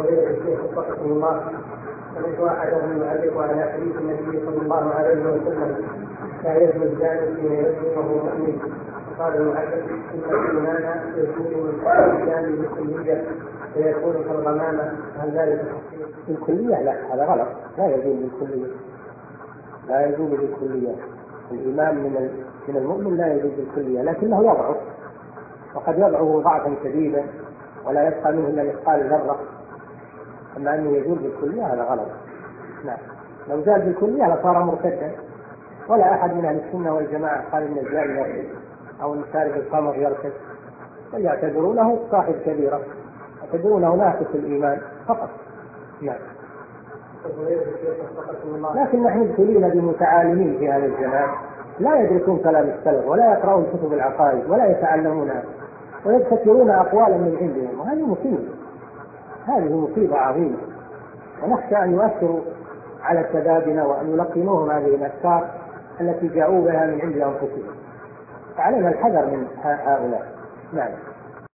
فضيلة الشيخ وفقكم الله، سمعت أحدهم يعلق على حديث النبي صلى الله عليه وسلم لا يزني الزاني حين يزني وهو مؤمن. قال المعلق إن الإيمان يزول من الزاني بالكلية فيكون كالغمامة، هل ذلك صحيح؟ بالكلية لا، هذا غلط، لا يزول بالكلية، لا يزول بالكلية. الإيمان من المؤمن لا يزول بالكلية، لكنه يضعف، وقد يضعف ضعفا شديدا ولا يبقى منه إلا مثقال ذرة. أما أنه يزول بالكلية هذا غلط. نعم، لو زال بالكلية لصار مرتدا، ولا أحد من أهل السنة والجماعة قال إن الزاني يرتد أو إن شارب الخمر يرتد، بل يعتبرونه صاحب كبيرة، يعتبرونه ناقص الإيمان فقط. نعم. لكن نحن ابتلينا بمتعالمين في هذا الزمان لا يدركون كلام السلف ولا يقرؤون كتب العقائد ولا يتعلمونها ويبتكرون أقوالا من عندهم، وهذه مصيبة، هذه مصيبة عظيمة، ونخشى أن يؤثروا على شبابنا وأن يلقنوهم هذه الأفكار التي جاءوا بها من عند أنفسهم، فعلينا الحذر من هؤلاء. نعم.